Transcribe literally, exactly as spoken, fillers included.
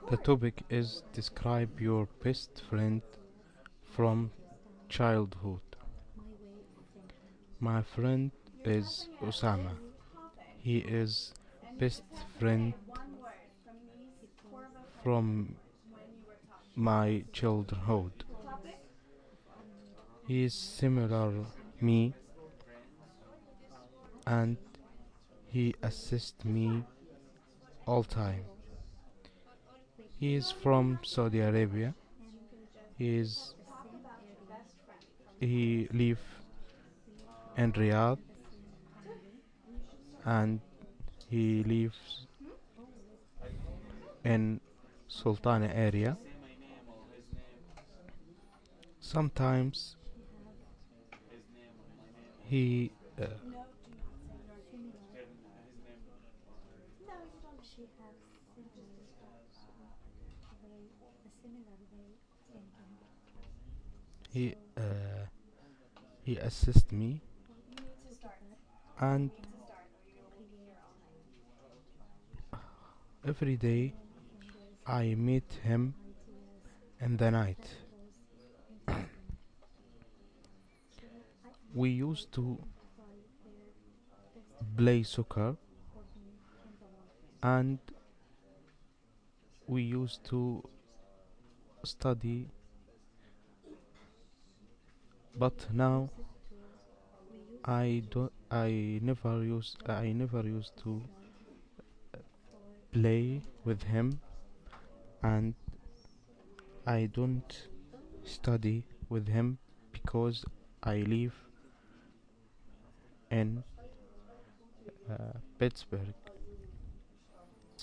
The topic is describe your best friend from childhood. My friend is Osama. He is best friend from my childhood. He is similar me and he assists me all time. He is from Saudi Arabia. He is he live in Riyadh and he lives in Sultana area. Sometimes he uh, he uh, he assists me and every day I meet him in the night. We used to play soccer and we used to study, but now I don't I never use I never used to play with him and I don't study with him because I live in uh, Pittsburgh.